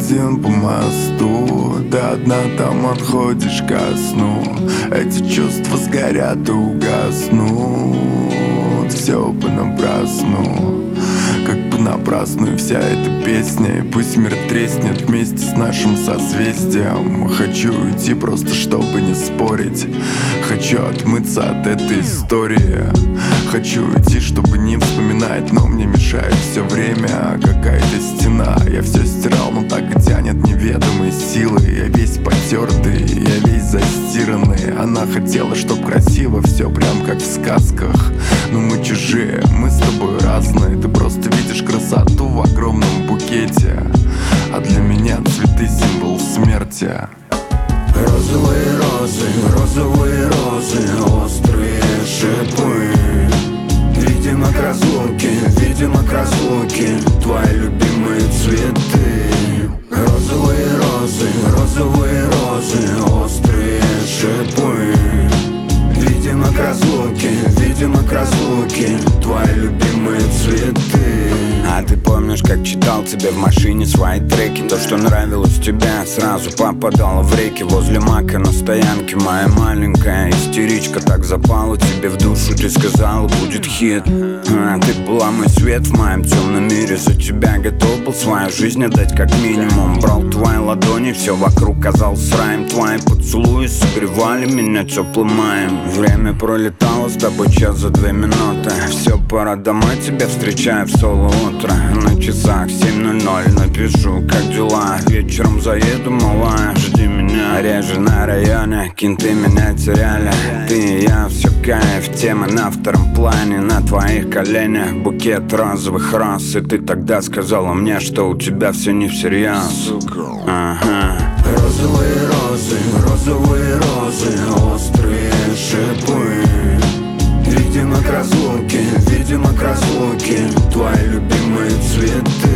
один по мосту, ты одна там отходишь ко сну. Эти чувства сгорят и угаснут, все понапрасну, как понапрасну. И вся эта песня, и пусть мир треснет вместе с нашим созвездием. Хочу уйти просто чтобы не спорить, хочу отмыться от этой истории. Хочу уйти, чтобы не вспоминать, но мне мешает все время какая-то стена. Я все стирал, но так и тянет неведомой силой. Я весь потертый, я весь застиранный. Она хотела, чтоб красиво все прям как в сказках, но мы чужие, мы с тобой разные. Ты просто видишь красоту в огромном букете, а для меня цветы символ смерти. Розовые розы, розовые розы, острые шипы. Видимо, к разлуке, видимо, к разлуке твои любимые цветы. Розовые розы, розовые розы, острые шипы. Видимо, к разлуке, видимо, к разлуке твои любимые цветы. А ты помнишь, как читал тебе в машине свои треки? То, что нравилось тебе, сразу попадало в реки. Возле мака на стоянке моя маленькая истеричка так запала тебе в душу. Ты сказала, будет хит. Ты была мой свет в моем темном мире. За тебя готов был свою жизнь отдать как минимум. Брал твои ладони, все вокруг казалось раем. Твои поцелуи согревали меня теплым маем. Время пролетало с тобой час за 2 минуты. Все, пора домой, тебя встречаю в соло утро. На часах 7:00 напишу, как дела. Вечером заеду, малая, жди меня. Реже на районе, кенты меня теряли. Ты и я, все кайф, тема на втором плане. На твоих коленях букет розовых роз. И ты тогда сказала мне, что у тебя все не всерьез. Розовые розы, розовые розы, острые шипы. Видимо, к разлуке, видимо, к разлуке твои любимые цветы.